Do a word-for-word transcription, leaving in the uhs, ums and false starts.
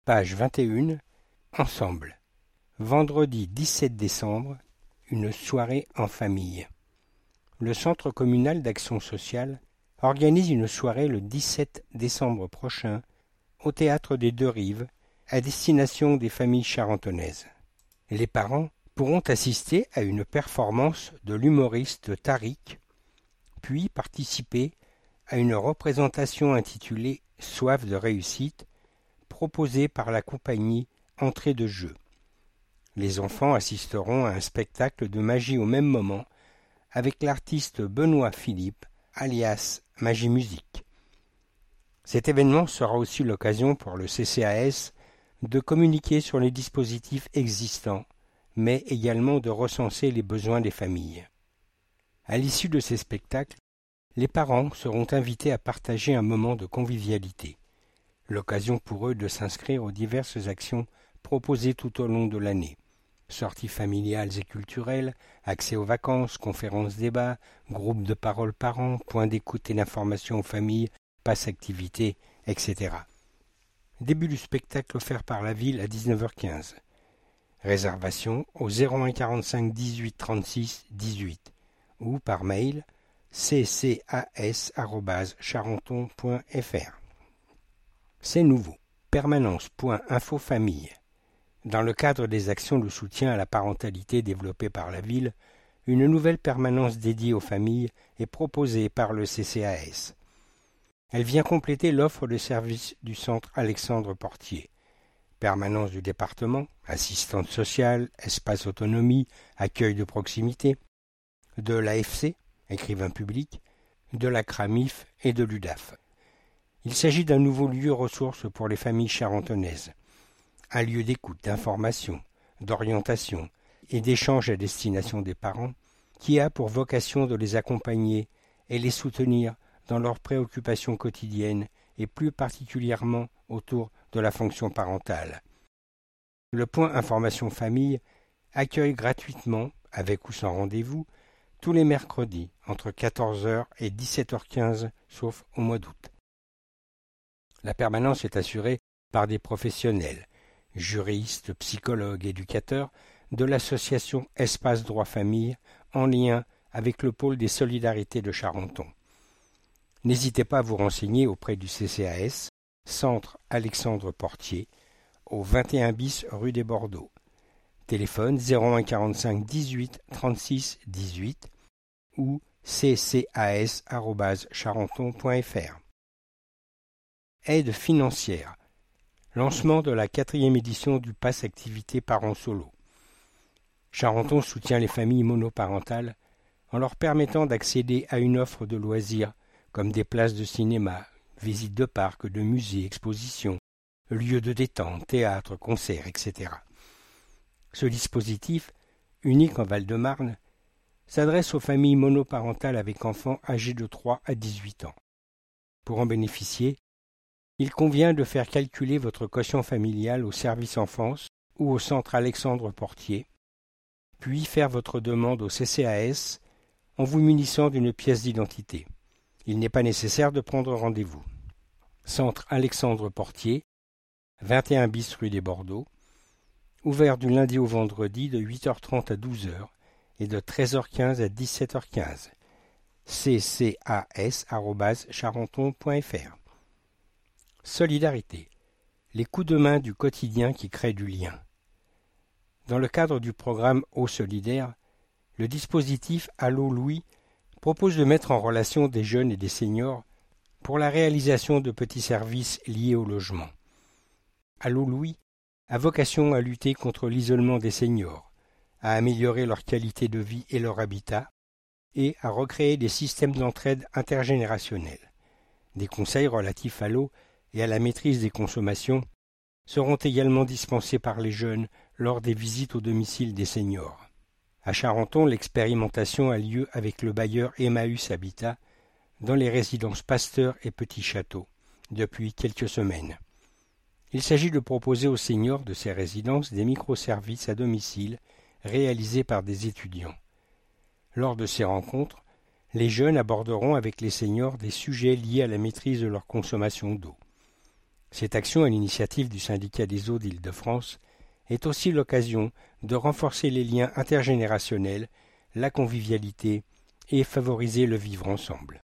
Page vingt et une. Ensemble. Vendredi dix-sept décembre, une soirée en famille. Le Centre communal d'action sociale organise une soirée le dix-sept décembre prochain au Théâtre des Deux Rives à destination des familles charentonnaises. Les parents pourront assister à une performance de l'humoriste Tariq, puis participer à une représentation intitulée « Soif de réussite » proposée par la compagnie Entrée de jeu. Les enfants assisteront à un spectacle de magie au même moment avec l'artiste Benoît Philippe, alias Magie Musique. Cet événement sera aussi l'occasion pour le C C A S de communiquer sur les dispositifs existants, mais également de recenser les besoins des familles. À l'issue de ces spectacles, les parents seront invités à partager un moment de convivialité, l'occasion pour eux de s'inscrire aux diverses actions proposées tout au long de l'année. Sorties familiales et culturelles, accès aux vacances, conférences débats, groupes de parole parents, points d'écoute et d'information aux familles, passe activités, et cetera. Début du spectacle offert par la ville à dix-neuf heures quinze. Réservation au zéro un quarante-cinq dix-huit trente-six dix-huit ou par mail c c a s arobase charenton point f r. C'est nouveau. permanence point info famille. Dans le cadre des actions de soutien à la parentalité développées par la ville, une nouvelle permanence dédiée aux familles est proposée par le C C A S. Elle vient compléter l'offre de services du centre Alexandre Portier. Permanence du département, assistante sociale, espace autonomie, accueil de proximité, de l'A F C, écrivain public, de la CRAMIF et de l'U D A F. Il s'agit d'un nouveau lieu ressource pour les familles charentonnaises. Un lieu d'écoute, d'information, d'orientation et d'échange à destination des parents qui a pour vocation de les accompagner et les soutenir dans leurs préoccupations quotidiennes et plus particulièrement autour de la fonction parentale. Le point Information Famille accueille gratuitement, avec ou sans rendez-vous, tous les mercredis entre quatorze heures et dix-sept heures quinze, sauf au mois d'août. La permanence est assurée par des professionnels, juristes, psychologues, éducateurs, de l'association Espace Droit Famille, en lien avec le pôle des solidarités de Charenton. N'hésitez pas à vous renseigner auprès du C C A S, Centre Alexandre Portier, au vingt et un bis rue des Bordeaux. Téléphone zéro un quarante-cinq dix-huit trente-six dix-huit ou c c a s arobase charenton point f r. Aide financière. Lancement de la quatrième édition du Pass Activité Parents Solo. Charenton soutient les familles monoparentales en leur permettant d'accéder à une offre de loisirs comme des places de cinéma, visites de parcs, de musées, expositions, lieux de détente, théâtre, concerts, et cetera. Ce dispositif, unique en Val-de-Marne, s'adresse aux familles monoparentales avec enfants âgés de trois à dix-huit ans. Pour en bénéficier, il convient de faire calculer votre quotient familial au service enfance ou au centre Alexandre Portier, puis faire votre demande au C C A S en vous munissant d'une pièce d'identité. Il n'est pas nécessaire de prendre rendez-vous. Centre Alexandre Portier, vingt et un bis rue des Bordeaux, ouvert du lundi au vendredi de huit heures trente à douze heures et de treize heures quinze à dix-sept heures quinze. c c a s arobase charenton point f r. Solidarité. Les coups de main du quotidien qui créent du lien. Dans le cadre du programme Eau solidaire, le dispositif Allô Louis propose de mettre en relation des jeunes et des seniors pour la réalisation de petits services liés au logement. Allô Louis a vocation à lutter contre l'isolement des seniors, à améliorer leur qualité de vie et leur habitat, et à recréer des systèmes d'entraide intergénérationnels. Des conseils relatifs à l'eau et à la maîtrise des consommations seront également dispensés par les jeunes lors des visites au domicile des seniors. À Charenton, l'expérimentation a lieu avec le bailleur Emmaüs Habitat dans les résidences Pasteur et Petit Château depuis quelques semaines. Il s'agit de proposer aux seniors de ces résidences des microservices à domicile réalisés par des étudiants. Lors de ces rencontres, les jeunes aborderont avec les seniors des sujets liés à la maîtrise de leur consommation d'eau. Cette action à l'initiative du syndicat des eaux d'Île-de-France est aussi l'occasion de renforcer les liens intergénérationnels, la convivialité et favoriser le vivre ensemble.